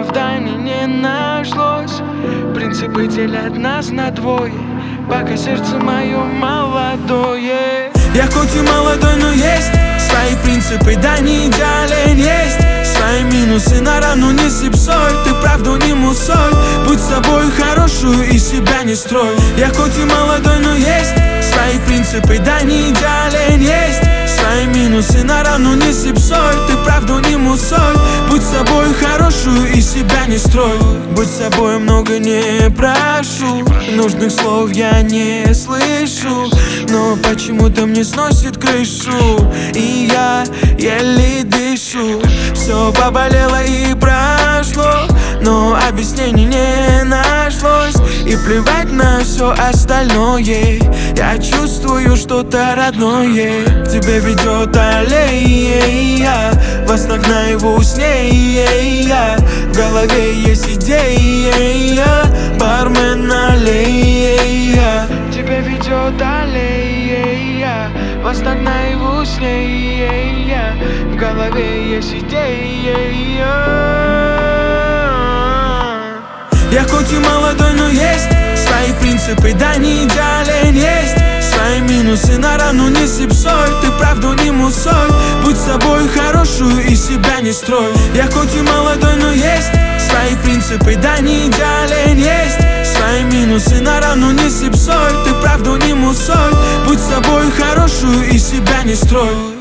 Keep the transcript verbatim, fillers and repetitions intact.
оправданий не нашлось. Принципы делят нас на двое, пока сердце мое молодое. Я хоть и молодой, но есть свои принципы, да не идеален, есть свои минусы, на равну не сыпь соль. Ты правду не мусоль, будь собой хорошую и себя не строй. Я хоть и молодой, но есть свои принципы, да не идеален, есть свои минусы, на равну не сыпь соль. Ты правду не мусоль, будь собой хорошую и себя не строй. Будь собой, много не прошу, нужных слов я не слышу, но почему-то мне сносит крышу, и я еле дышу. Все поболело и прошло, но объяснений не нашлось. И плевать на все остальное, я чувствую что-то родное. К тебе ведет аллея, во снах наяву с ней я. В голове есть идея, бармен налея. Тебя ведет аллея, во снах наяву с ней я. В голове есть идея. Я хоть и молодой, но есть свои принципы, да не идеален, есть свои минусы, на равну не сыпь соль. Ты правду не мусоль, будь собой хорошую и себя не строй. Я хоть и молодой, но есть свои принципы, да не идеален, есть свои минусы, на равну не сыпь соль. Ты правду не мусоль, будь собой хорошую и себя не строй.